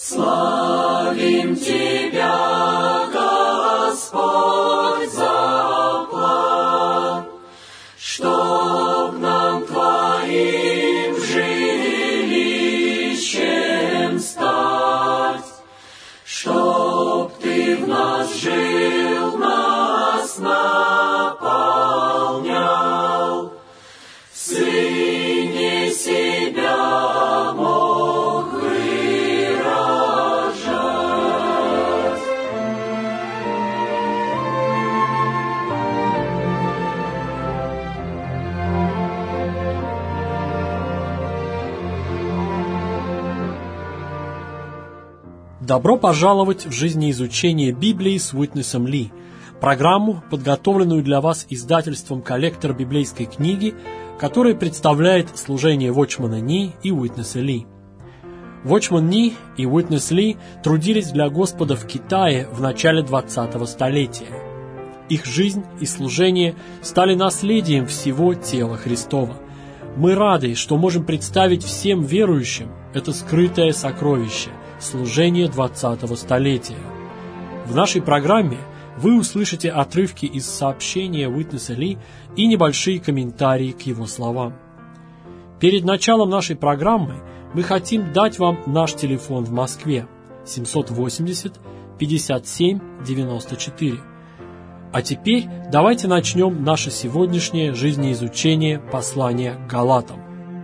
Славим Тебя, Господь, за план, чтоб нам Твоим жилищем стать, чтоб Ты в нас жил, нас наполнял, в Сыне себя мог выражать. Добро пожаловать в жизнеизучение Библии с Уитнесом Ли, программу, подготовленную для вас издательством «Коллектор библейской книги», которая представляет служение Watchman Nee и Уитнеса Ли. Watchman Nee и Уитнес Ли трудились для Господа в Китае в начале 20-го столетия. Их жизнь и служение стали наследием всего тела Христова. Мы рады, что можем представить всем верующим это скрытое сокровище – служение 20-го столетия. В нашей программе вы услышите отрывки из сообщения Уитнеса Ли и небольшие комментарии к его словам. Перед началом нашей программы мы хотим дать вам наш телефон в Москве 780-57-94. А теперь давайте начнем наше сегодняшнее жизнеизучение послания к Галатам.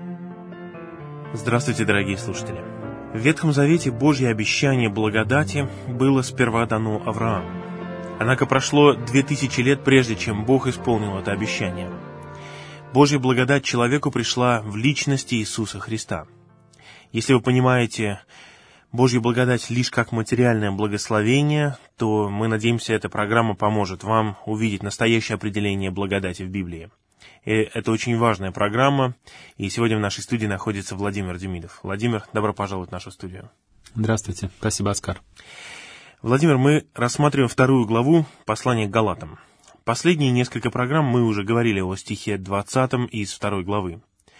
Здравствуйте, дорогие слушатели! В Ветхом Завете Божье обещание благодати было сперва дано Аврааму. Однако прошло 2000 лет, прежде чем Бог исполнил это обещание. Божья благодать человеку пришла в личности Иисуса Христа. Если вы понимаете Божью благодать лишь как материальное благословение, то мы надеемся, эта программа поможет вам увидеть настоящее определение благодати в Библии. И это очень важная программа, и сегодня в нашей студии находится Владимир Демидов. Владимир, добро пожаловать в нашу студию. Здравствуйте, спасибо, Оскар. Владимир, мы рассматриваем 2 главу послания к Галатам. Последние несколько программ мы уже говорили о стихе 20 из 2 главы.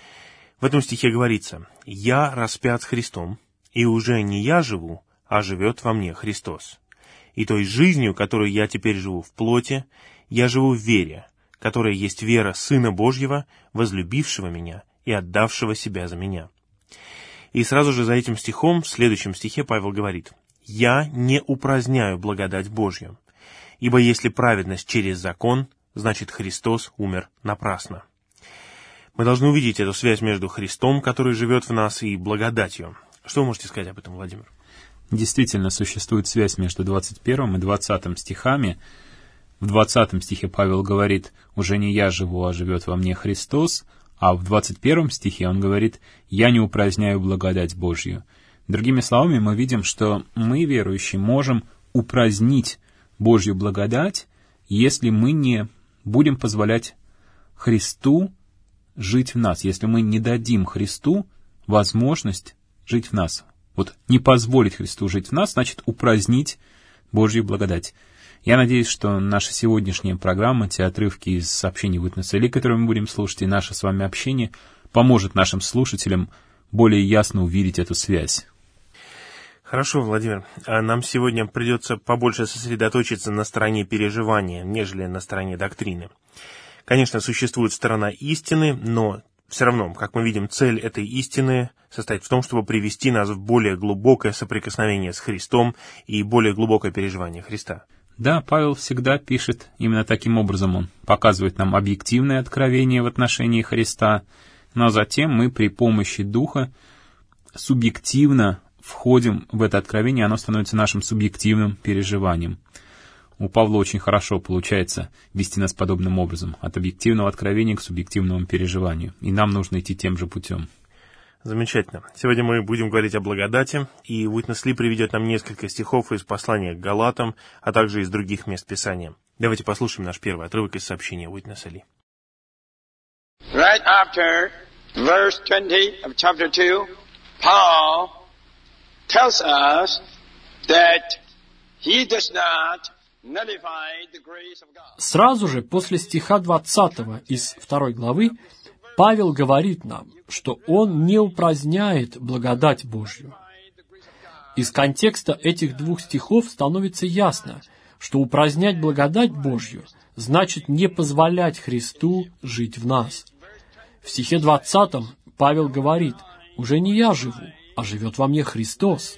В этом стихе говорится: «Я распят с Христом, и уже не я живу, а живет во мне Христос. И той жизнью, которую я теперь живу в плоти, я живу в вере, которая есть вера Сына Божьего, возлюбившего меня и отдавшего себя за меня». И сразу же за этим стихом, в следующем стихе Павел говорит: «Я не упраздняю благодать Божью, ибо если праведность через закон, значит Христос умер напрасно». Мы должны увидеть эту связь между Христом, который живет в нас, и благодатью. Что вы можете сказать об этом, Владимир? Действительно, существует связь между 21 и 20 стихами. В 20 стихе Павел говорит: «Уже не я живу, а живет во мне Христос», а в 21 стихе он говорит: «Я не упраздняю благодать Божью». Другими словами, мы видим, что мы, верующие, можем упразднить Божью благодать, если мы не будем позволять Христу жить в нас, если мы не дадим Христу возможность жить в нас. Вот не позволить Христу жить в нас, значит упразднить Божью благодать. Я надеюсь, что наша сегодняшняя программа, те отрывки из сообщений Уитнеса Ли, которые мы будем слушать, и наше с вами общение поможет нашим слушателям более ясно увидеть эту связь. Хорошо, Владимир. Нам сегодня придется побольше сосредоточиться на стороне переживания, нежели на стороне доктрины. Конечно, существует сторона истины, но все равно, как мы видим, цель этой истины состоит в том, чтобы привести нас в более глубокое соприкосновение с Христом и более глубокое переживание Христа. Да, Павел всегда пишет именно таким образом. Он показывает нам объективное откровение в отношении Христа, но затем мы при помощи Духа субъективно входим в это откровение, оно становится нашим субъективным переживанием. У Павла очень хорошо получается вести нас подобным образом, от объективного откровения к субъективному переживанию, и нам нужно идти тем же путем. Замечательно. Сегодня мы будем говорить о благодати, и Уитнес Ли приведет нам несколько стихов из послания к Галатам, а также из других мест Писания. Давайте послушаем наш первый отрывок из сообщения Уитнеса Ли. Right after verse 20 of chapter 2, Paul tells us that he does not nullify the grace of God. Сразу же после стиха 20 из 2 главы Павел говорит нам, что он не упраздняет благодать Божью. Из контекста этих двух стихов становится ясно, что упразднять благодать Божью значит не позволять Христу жить в нас. В стихе 20 Павел говорит: «Уже не я живу, а живет во мне Христос».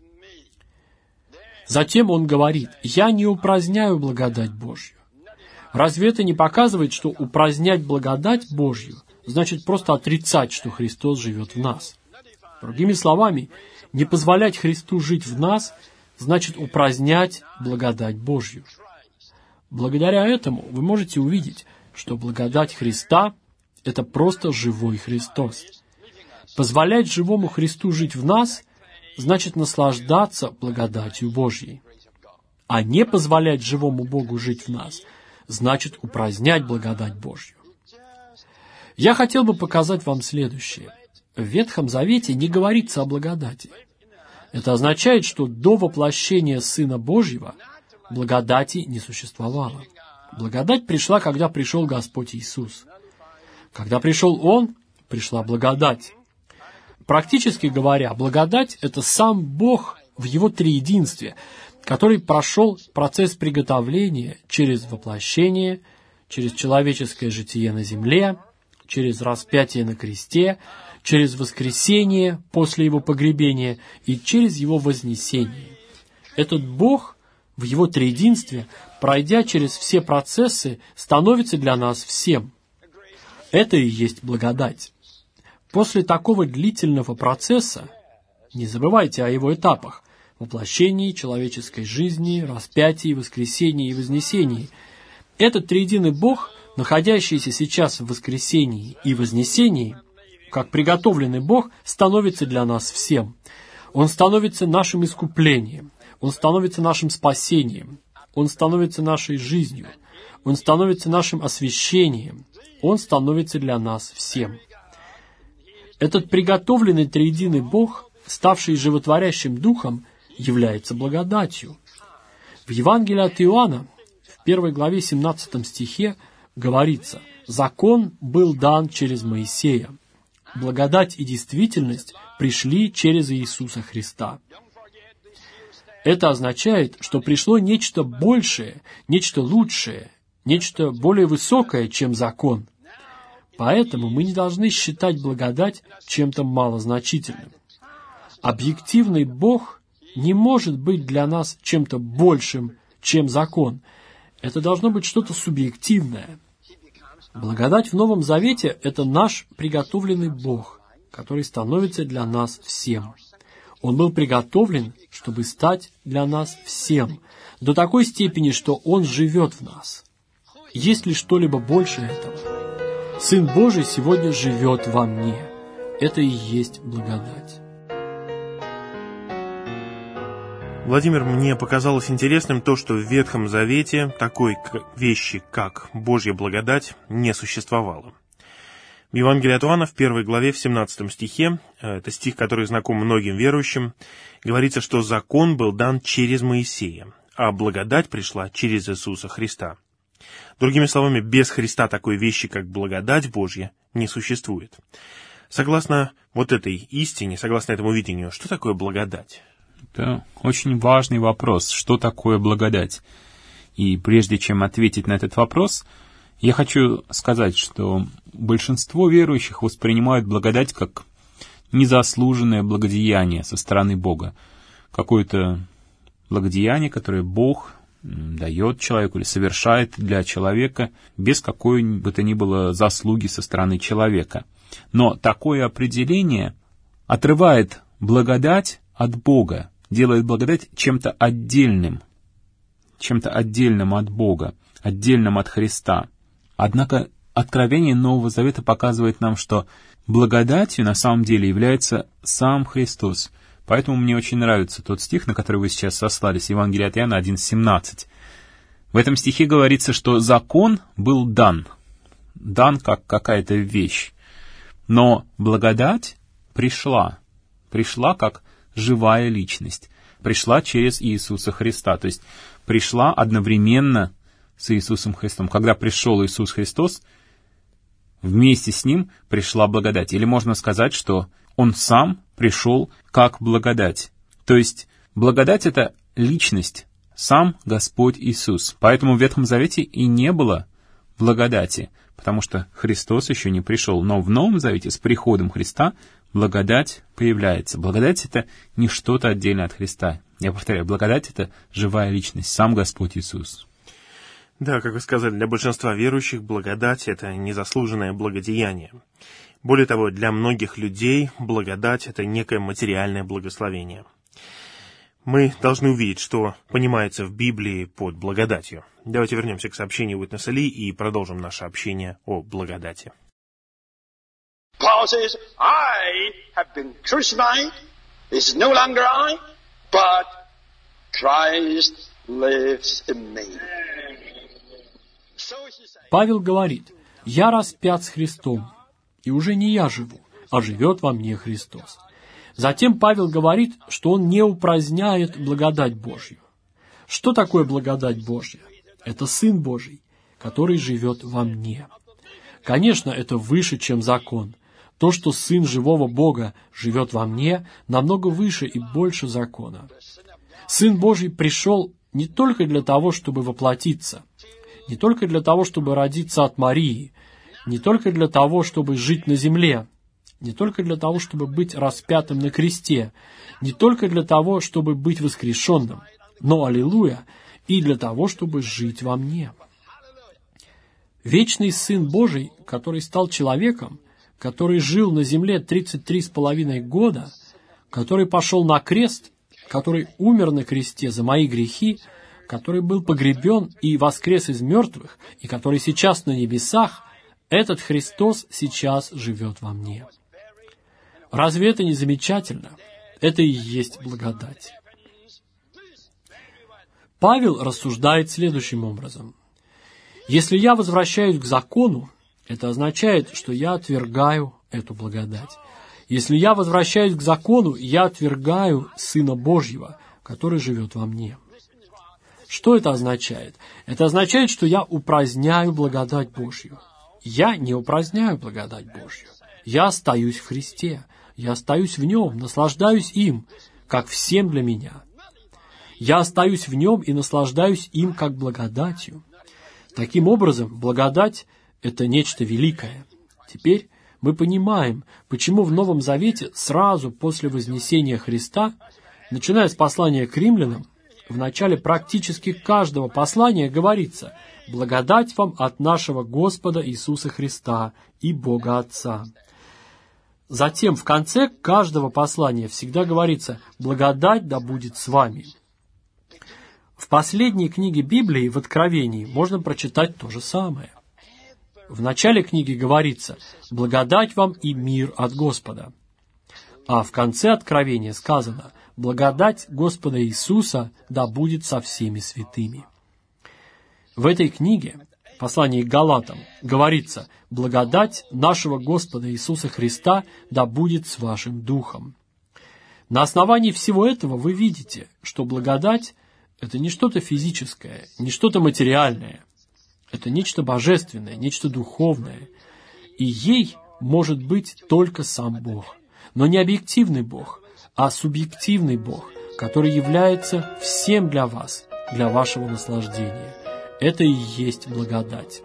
Затем он говорит: «Я не упраздняю благодать Божью». Разве это не показывает, что упразднять благодать Божью значит просто отрицать, что Христос живет в нас? Другими словами, не позволять Христу жить в нас значит упразднять благодать Божью. Благодаря этому вы можете увидеть, что благодать Христа – это просто живой Христос. Позволять живому Христу жить в нас значит наслаждаться благодатью Божьей. А не позволять живому Богу жить в нас значит упразднять благодать Божью. Я хотел бы показать вам следующее. В Ветхом Завете не говорится о благодати. Это означает, что до воплощения Сына Божьего благодати не существовало. Благодать пришла, когда пришел Господь Иисус. Когда пришел Он, пришла благодать. Практически говоря, благодать – это сам Бог в Его триединстве, который прошел процесс приготовления через воплощение, через человеческое житие на земле, через распятие на кресте, через воскресение после Его погребения и через Его вознесение. Этот Бог в Его триединстве, пройдя через все процессы, становится для нас всем. Это и есть благодать. После такого длительного процесса, не забывайте о его этапах, воплощении человеческой жизни, распятии, воскресении и вознесении, этот триединый Бог, находящийся сейчас в воскресении и вознесении, как приготовленный Бог, становится для нас всем. Он становится нашим искуплением, Он становится нашим спасением, Он становится нашей жизнью, Он становится нашим освящением, Он становится для нас всем. Этот приготовленный триединый Бог, ставший животворящим Духом, является благодатью. В Евангелии от Иоанна, в 1 главе 17 стихе, говорится: «Закон был дан через Моисея, благодать и действительность пришли через Иисуса Христа». Это означает, что пришло нечто большее, нечто лучшее, нечто более высокое, чем закон. Поэтому мы не должны считать благодать чем-то малозначительным. Объективный Бог не может быть для нас чем-то большим, чем закон. Это должно быть что-то субъективное. Благодать в Новом Завете – это наш приготовленный Бог, который становится для нас всем. Он был приготовлен, чтобы стать для нас всем, до такой степени, что Он живет в нас. Есть ли что-либо больше этого? Сын Божий сегодня живет во мне. Это и есть благодать. Владимир, мне показалось интересным то, что в Ветхом Завете такой вещи, как Божья благодать, не существовало. В Евангелии от Иоанна, в 1 главе, в 17 стихе, это стих, который знаком многим верующим, говорится, что закон был дан через Моисея, а благодать пришла через Иисуса Христа. Другими словами, без Христа такой вещи, как благодать Божья, не существует. Согласно вот этой истине, согласно этому видению, что такое благодать? Это очень важный вопрос, что такое благодать. И прежде чем ответить на этот вопрос, я хочу сказать, что большинство верующих воспринимают благодать как незаслуженное благодеяние со стороны Бога. Какое-то благодеяние, которое Бог дает человеку или совершает для человека без какой бы то ни было заслуги со стороны человека. Но такое определение отрывает благодать от Бога, делает благодать чем-то отдельным от Бога, отдельным от Христа. Однако откровение Нового Завета показывает нам, что благодатью на самом деле является сам Христос. Поэтому мне очень нравится тот стих, на который вы сейчас сослались, Евангелие от Иоанна 1:17. В этом стихе говорится, что закон был дан как какая-то вещь, но благодать пришла как живая личность, пришла через Иисуса Христа, то есть пришла одновременно с Иисусом Христом. Когда пришел Иисус Христос, вместе с Ним пришла благодать. Или можно сказать, что Он сам пришел как благодать. То есть Благодать — это личность, сам Господь Иисус. Поэтому в Ветхом Завете и не было благодати, потому что Христос еще не пришел. Но в Новом Завете с приходом Христа благодать появляется. Благодать — это не что-то отдельно от Христа. Я повторяю, благодать — это живая личность, сам Господь Иисус. Да, как вы сказали, для большинства верующих благодать — это незаслуженное благодеяние. Более того, для многих людей благодать — это некое материальное благословение. Мы должны увидеть, что понимается в Библии под благодатью. Давайте вернемся к сообщению Уитнеса Ли и продолжим наше общение о благодати. Paul says, I have been crucified. It's no longer I, but Christ lives in me. Павел говорит: «Я распят с Христом, и уже не я живу, а живет во мне Христос». Затем Павел говорит, что он не упраздняет благодать Божью. Что такое благодать Божья? Это Сын Божий, который живет во мне. Конечно, это выше, чем закон. То, что Сын живого Бога живет во мне, намного выше и больше закона. Сын Божий пришел не только для того, чтобы воплотиться, не только для того, чтобы родиться от Марии, не только для того, чтобы жить на земле, не только для того, чтобы быть распятым на кресте, не только для того, чтобы быть воскрешенным, но, аллилуйя, и для того, чтобы жить во мне. Вечный Сын Божий, который стал человеком, который жил на земле 33,5 года, который пошел на крест, который умер на кресте за мои грехи, который был погребен и воскрес из мертвых, и который сейчас на небесах, этот Христос сейчас живет во мне. Разве это не замечательно? Это и есть благодать. Павел рассуждает следующим образом. Если я возвращаюсь к закону, это означает, что я отвергаю эту благодать. Если я возвращаюсь к закону, я отвергаю Сына Божьего, который живет во мне. Что это означает? Это означает, что я упраздняю благодать Божью. Я не упраздняю благодать Божью. Я остаюсь в Христе. Я остаюсь в Нем, наслаждаюсь им, как всем для меня. Я остаюсь в Нем и наслаждаюсь им, как благодатью. Таким образом, благодать — это нечто великое. Теперь мы понимаем, почему в Новом Завете сразу после вознесения Христа, начиная с послания к римлянам, в начале практически каждого послания говорится: «Благодать вам от нашего Господа Иисуса Христа и Бога Отца». Затем в конце каждого послания всегда говорится: «Благодать да будет с вами». В последней книге Библии, в Откровении, можно прочитать то же самое. В начале книги говорится: «Благодать вам и мир от Господа». А в конце Откровения сказано: «Благодать Господа Иисуса да будет со всеми святыми». В этой книге, в послании к Галатам, говорится: «Благодать нашего Господа Иисуса Христа да будет с вашим духом». На основании всего этого вы видите, что благодать — это не что-то физическое, не что-то материальное. Это нечто божественное, нечто духовное. И ей может быть только сам Бог. Но не объективный Бог, а субъективный Бог, который является всем для вас, для вашего наслаждения. Это и есть благодать.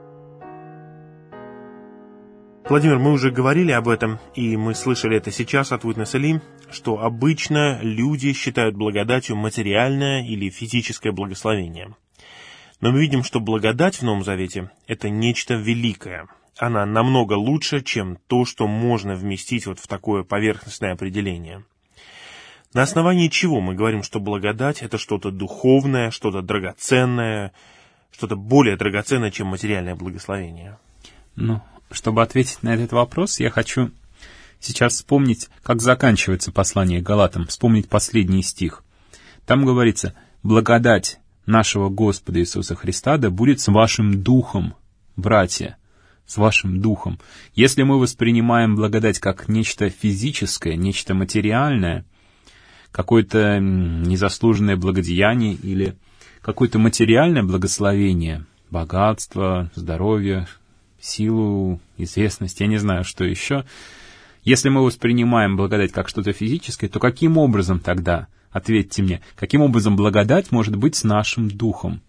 Владимир, мы уже говорили об этом, и мы слышали это сейчас от Уитнеса Ли, что обычно люди считают благодатью материальное или физическое благословение. Но мы видим, что благодать в Новом Завете — это нечто великое. Она намного лучше, чем то, что можно вместить вот в такое поверхностное определение. На основании чего мы говорим, что благодать — это что-то духовное, что-то драгоценное, что-то более драгоценное, чем материальное благословение? Чтобы ответить на этот вопрос, я хочу сейчас вспомнить, как заканчивается послание к Галатам, вспомнить последний стих. Там говорится: «Благодать нашего Господа Иисуса Христа да будет с вашим духом, братья, с вашим духом». Если мы воспринимаем благодать как нечто физическое, нечто материальное, какое-то незаслуженное благодеяние или какое-то материальное благословение, богатство, здоровье, силу, известность, я не знаю, что еще. Если мы воспринимаем благодать как что-то физическое, то каким образом тогда Ответьте мне, каким образом благодать может быть с нашим духом?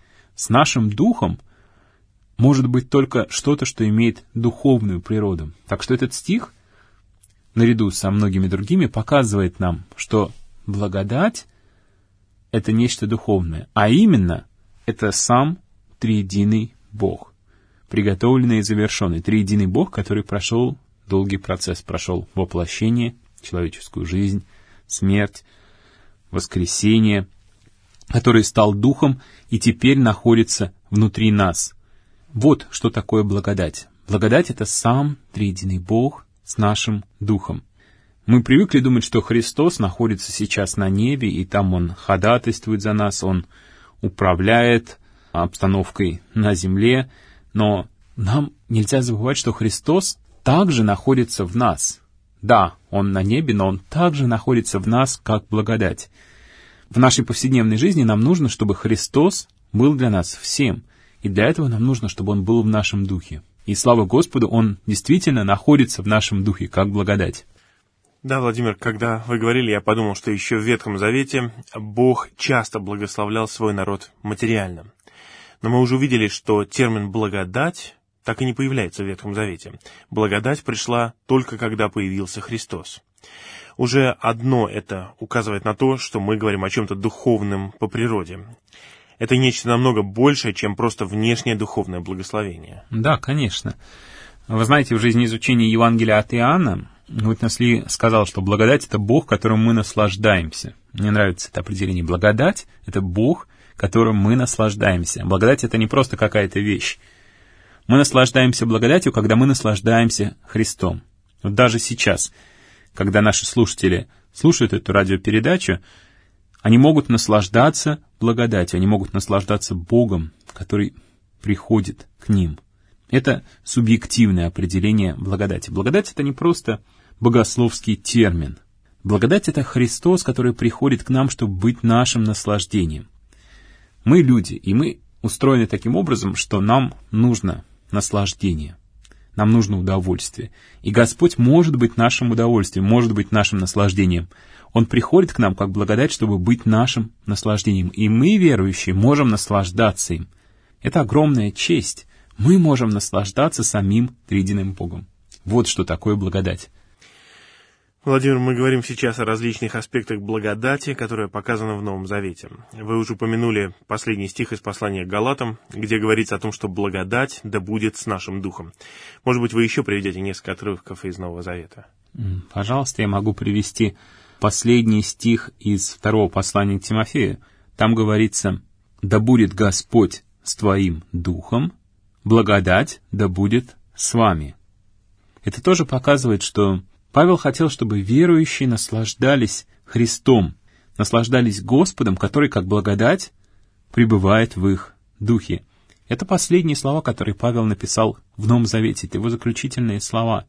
С нашим духом может быть только что-то, что имеет духовную природу. Так что этот стих, наряду со многими другими, показывает нам, что благодать — это нечто духовное, а именно это сам триединый Бог, приготовленный и завершенный, триединый Бог, который прошел долгий процесс, прошел воплощение, человеческую жизнь, смерть, воскресение, который стал Духом и теперь находится внутри нас. Вот что такое благодать. Благодать — это сам триединый Бог с нашим Духом. Мы привыкли думать, что Христос находится сейчас на небе, и там Он ходатайствует за нас, Он управляет обстановкой на земле, но нам нельзя забывать, что Христос также находится в нас. Да, Он на небе, но Он также находится в нас, как благодать. В нашей повседневной жизни нам нужно, чтобы Христос был для нас всем, и для этого нам нужно, чтобы Он был в нашем духе. И слава Господу, Он действительно находится в нашем духе, как благодать. Да, Владимир, когда вы говорили, я подумал, что еще в Ветхом Завете Бог часто благословлял свой народ материально. Но мы уже увидели, что термин «благодать» так и не появляется в Ветхом Завете. Благодать пришла только когда появился Христос. Уже одно это указывает на то, что мы говорим о чем-то духовном по природе. Это нечто намного большее, чем просто внешнее духовное благословение. Да, конечно. Вы знаете, в жизнеизучении Евангелия от Иоанна Уитнес Ли сказал, что благодать — это Бог, которым мы наслаждаемся. Мне нравится это определение. Благодать — это Бог, которым мы наслаждаемся. Благодать — это не просто какая-то вещь. Мы наслаждаемся благодатью, когда мы наслаждаемся Христом. Вот даже сейчас, когда наши слушатели слушают эту радиопередачу, они могут наслаждаться благодатью, они могут наслаждаться Богом, который приходит к ним. Это субъективное определение благодати. Благодать — это не просто богословский термин. Благодать — это Христос, который приходит к нам, чтобы быть нашим наслаждением. Мы люди, и мы устроены таким образом, что нам нужно наслаждение, нам нужно удовольствие. И Господь может быть нашим удовольствием, может быть нашим наслаждением. Он приходит к нам как благодать, чтобы быть нашим наслаждением. И мы, верующие, можем наслаждаться им. Это огромная честь. Мы можем наслаждаться самим триединым Богом. Вот что такое благодать. Владимир, мы говорим сейчас о различных аспектах благодати, которая показана в Новом Завете. Вы уже упомянули последний стих из послания к Галатам, где говорится о том, что благодать да будет с нашим духом. Может быть, вы еще приведете несколько отрывков из Нового Завета? Пожалуйста, я могу привести последний стих из второго послания к Тимофею. Там говорится: «Да будет Господь с твоим духом, благодать да будет с вами». Это тоже показывает, что Павел хотел, чтобы верующие наслаждались Христом, наслаждались Господом, который, как благодать, пребывает в их духе. Это последние слова, которые Павел написал в Новом Завете, это его заключительные слова.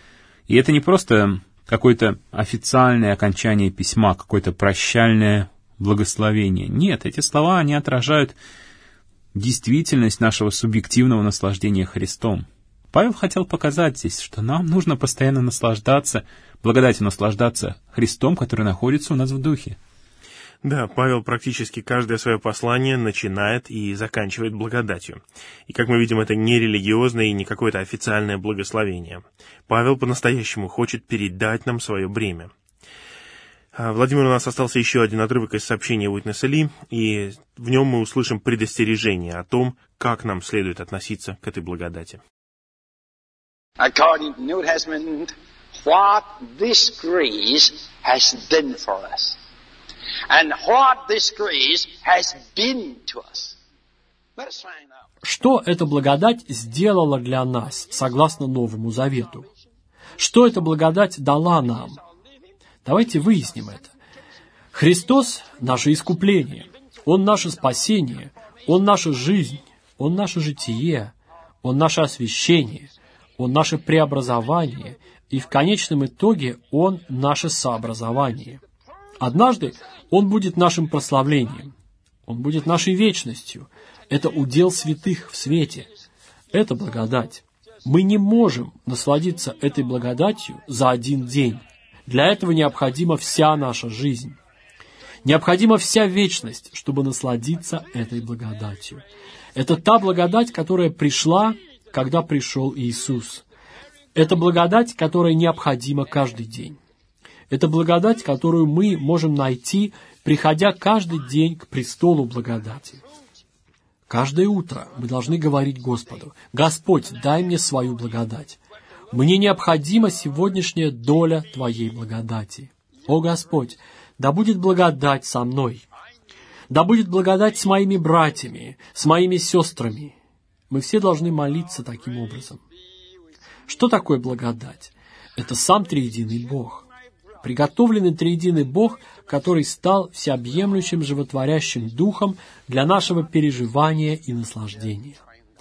И это не просто какое-то официальное окончание письма, какое-то прощальное благословение. Нет, эти слова, они отражают действительность нашего субъективного наслаждения Христом. Павел хотел показать здесь, что нам нужно постоянно наслаждаться, благодатью наслаждаться Христом, который находится у нас в духе. Да, Павел практически каждое свое послание начинает и заканчивает благодатью. И, как мы видим, это не религиозное и не какое-то официальное благословение. Павел по-настоящему хочет передать нам свое бремя. Владимир, у нас остался еще один отрывок из сообщения Уитнеса Ли, и в нем мы услышим предостережение о том, как нам следует относиться к этой благодати. According to the New Testament, what this grace has done for us, and what this grace has been to us. Let's find out. Что эта благодать сделала для нас, согласно Новому Завету? Что эта благодать дала нам? Давайте выясним это. Христос — наше искупление, Он — наше спасение, Он — наша жизнь, Он — наше житие, Он — наше освящение, Он — наше преобразование, и в конечном итоге Он — наше сообразование. Однажды Он будет нашим прославлением, Он будет нашей вечностью. Это удел святых в свете. Это благодать. Мы не можем насладиться этой благодатью за один день. Для этого необходима вся наша жизнь. Необходима вся вечность, чтобы насладиться этой благодатью. Это та благодать, которая пришла, когда пришел Иисус. Это благодать, которая необходима каждый день. Это благодать, которую мы можем найти, приходя каждый день к престолу благодати. Каждое утро мы должны говорить Господу: «Господь, дай мне свою благодать. Мне необходима сегодняшняя доля Твоей благодати. О Господь, да будет благодать со мной. Да будет благодать с моими братьями, с моими сестрами». Мы все должны молиться таким образом. Что такое благодать? Это сам триединый Бог. Приготовленный триединый Бог, который стал всеобъемлющим животворящим духом для нашего переживания и наслаждения.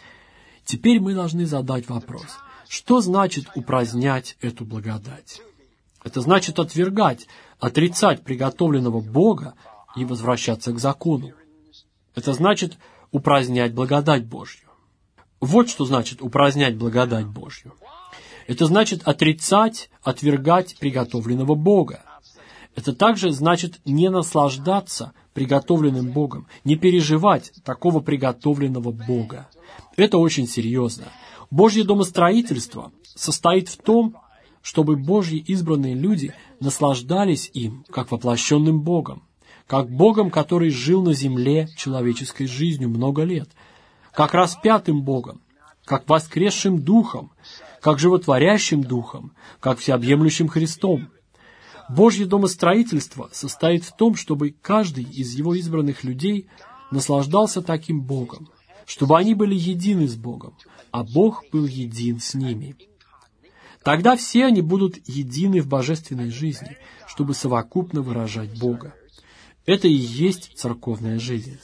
Теперь мы должны задать вопрос: что значит упразднять эту благодать? Это значит отвергать, отрицать приготовленного Бога и возвращаться к закону. Это значит упразднять благодать Божью. Вот что значит упразднять благодать Божью. Это значит отрицать, отвергать приготовленного Бога. Это также значит не наслаждаться приготовленным Богом, не переживать такого приготовленного Бога. Это очень серьезно. Божье домостроительство состоит в том, чтобы Божьи избранные люди наслаждались им, как воплощенным Богом, как Богом, который жил на земле человеческой жизнью много лет, как распятым Богом, как воскресшим Духом, как животворящим Духом, как всеобъемлющим Христом. Божье домостроительство состоит в том, чтобы каждый из Его избранных людей наслаждался таким Богом, чтобы они были едины с Богом, а Бог был един с ними. Тогда все они будут едины в божественной жизни, чтобы совокупно выражать Бога. Это и есть церковная жизнь.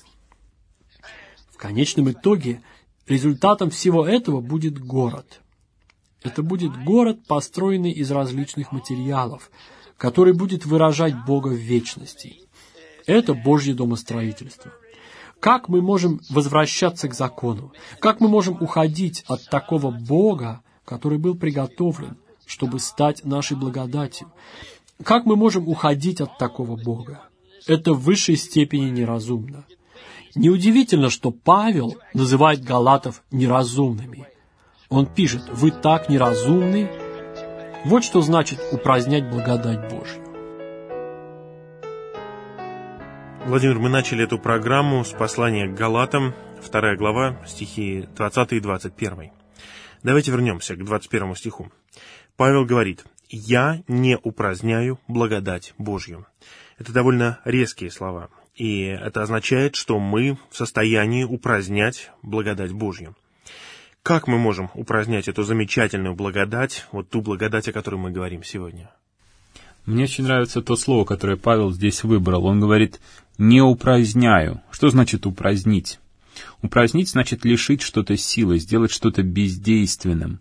В конечном итоге результатом всего этого будет город. Это будет город, построенный из различных материалов, который будет выражать Бога в вечности. Это Божье домостроительство. Как мы можем возвращаться к закону? Как мы можем уходить от такого Бога, который был приготовлен, чтобы стать нашей благодатью? Как мы можем уходить от такого Бога? Это в высшей степени неразумно. Неудивительно, что Павел называет галатов неразумными. Он пишет: «Вы так неразумны». Вот что значит упразднять благодать Божью. Владимир, мы начали эту программу с послания к Галатам, 2 глава, стихи 20 и 21. Давайте вернемся к 21 стиху. Павел говорит: «Я не упраздняю благодать Божью». Это довольно резкие слова, и это означает, что мы в состоянии упразднять благодать Божью. Как мы можем упразднять эту замечательную благодать, вот ту благодать, о которой мы говорим сегодня? Мне очень нравится то слово, которое Павел здесь выбрал. Он говорит: «не упраздняю». Что значит упразднить? Упразднить значит лишить что-то силы, сделать что-то бездейственным,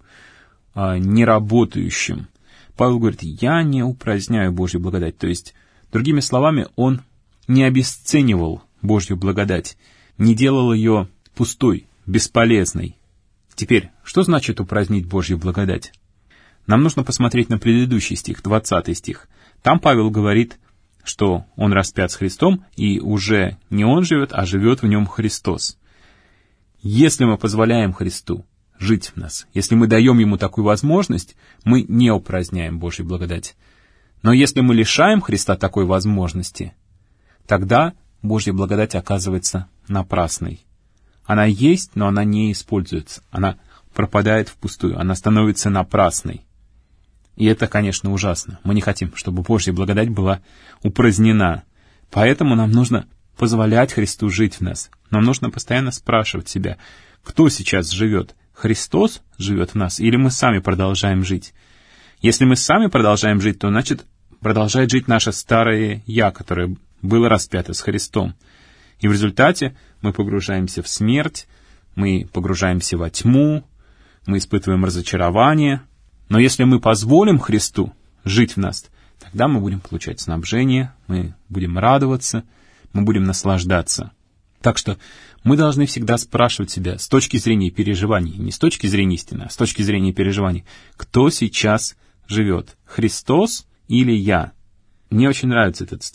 неработающим. Павел говорит: «Я не упраздняю Божью благодать». То есть, другими словами, он не обесценивал Божью благодать, не делал ее пустой, бесполезной. Теперь, что значит упразднить Божью благодать? Нам нужно посмотреть на предыдущий стих, 20 стих. Там Павел говорит, что он распят с Христом, и уже не он живет, а живет в нем Христос. Если мы позволяем Христу жить в нас, если мы даем Ему такую возможность, мы не упраздняем Божью благодать. Но если мы лишаем Христа такой возможности, тогда Божья благодать оказывается напрасной. Она есть, но она не используется. Она пропадает впустую, она становится напрасной. И это, конечно, ужасно. Мы не хотим, чтобы Божья благодать была упразднена. Поэтому нам нужно позволять Христу жить в нас. Нам нужно постоянно спрашивать себя, кто сейчас живет? Христос живет в нас или мы сами продолжаем жить? Если мы сами продолжаем жить, то, значит, продолжает жить наше старое «я», которое было распято с Христом. И в результате мы погружаемся в смерть, мы погружаемся во тьму, мы испытываем разочарование. Но если мы позволим Христу жить в нас, тогда мы будем получать снабжение, мы будем радоваться, мы будем наслаждаться. Так что мы должны всегда спрашивать себя с точки зрения переживаний, не с точки зрения истины, а с точки зрения переживаний, кто сейчас живет, Христос или я? Мне очень нравится этот стих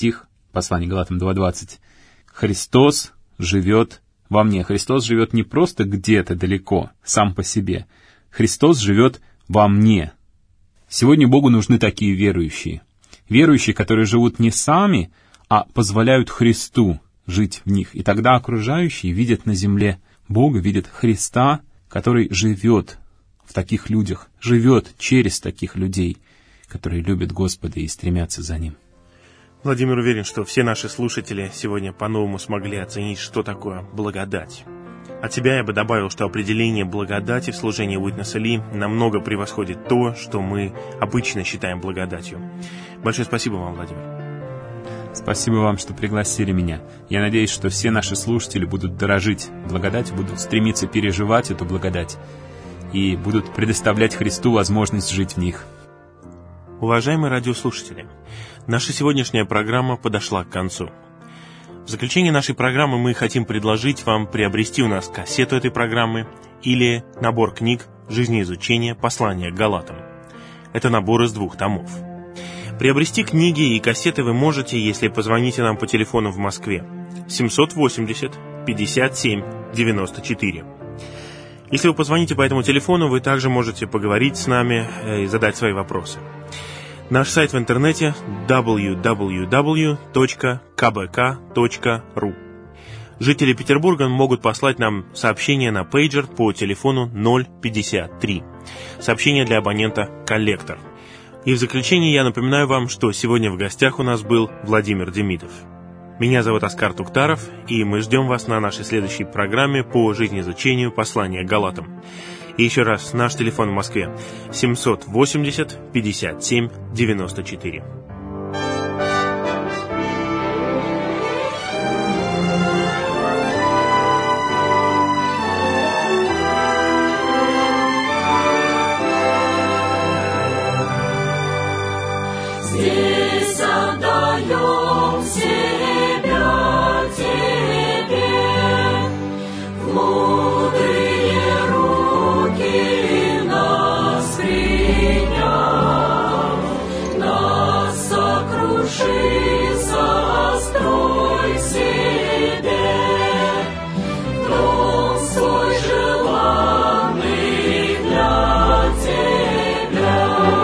послание Галатам 2:20, Христос живет во мне. Христос живет не просто где-то далеко, сам по себе. Христос живет во мне. Сегодня Богу нужны такие верующие. Верующие, которые живут не сами, а позволяют Христу жить в них. И тогда окружающие видят на земле Бога, видят Христа, который живет в таких людях, живет через таких людей, которые любят Господа и стремятся за Ним. Владимир уверен, что все наши слушатели сегодня по-новому смогли оценить, что такое благодать. От себя я бы добавил, что определение благодати в служении Уитнеса Ли намного превосходит то, что мы обычно считаем благодатью. Большое спасибо вам, Владимир. Спасибо вам, что пригласили меня. Я надеюсь, что все наши слушатели будут дорожить благодатью, будут стремиться переживать эту благодать и будут предоставлять Христу возможность жить в них. Уважаемые радиослушатели, наша сегодняшняя программа подошла к концу. В заключение нашей программы мы хотим предложить вам приобрести у нас кассету этой программы или набор книг «Жизнеизучение. Послание к Галатам». Это набор из 2 томов. Приобрести книги и кассеты вы можете, если позвоните нам по телефону в Москве 780 57 94. Если вы позвоните по этому телефону, вы также можете поговорить с нами и задать свои вопросы. Наш сайт в интернете www.kbk.ru. Жители Петербурга могут послать нам сообщение на пейджер по телефону 053. Сообщение для абонента «Коллектор». И в заключение я напоминаю вам, что сегодня в гостях у нас был Владимир Демидов. Меня зовут Оскар Туктаров, и мы ждем вас на нашей следующей программе по жизнеизучению послания к Галатам. И еще раз, наш телефон в Москве 780 57 94. Здесь отдаем себя Тебе, в мудрые руки нас приняв, нас сокруши, сострой себе, дом свой желанный для Тебя.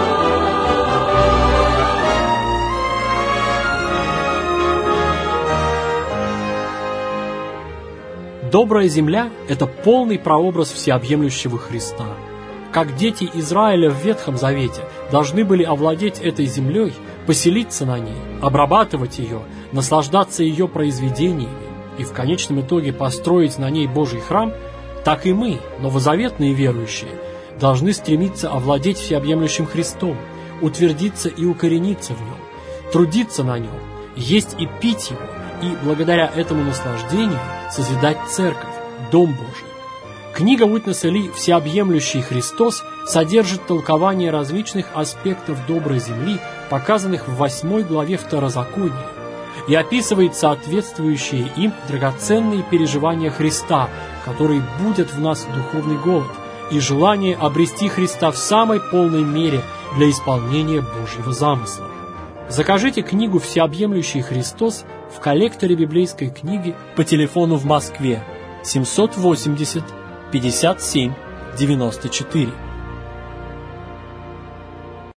Добрая земля – это полный прообраз всеобъемлющего Христа. Как дети Израиля в Ветхом Завете должны были овладеть этой землей, поселиться на ней, обрабатывать ее, наслаждаться ее произведениями и в конечном итоге построить на ней Божий храм, так и мы, новозаветные верующие, должны стремиться овладеть всеобъемлющим Христом, утвердиться и укорениться в нем, трудиться на нем, есть и пить его, и благодаря этому наслаждению созидать церковь, Дом Божий. Книга Уитнеса Ли «Всеобъемлющий Христос» содержит толкование различных аспектов доброй земли, показанных в 8 главе Второзакония, и описывает соответствующие им драгоценные переживания Христа, которые будят в нас духовный голод и желание обрести Христа в самой полной мере для исполнения Божьего замысла. Закажите книгу «Всеобъемлющий Христос» в коллекторе библейской книги по телефону в Москве 780 57 94.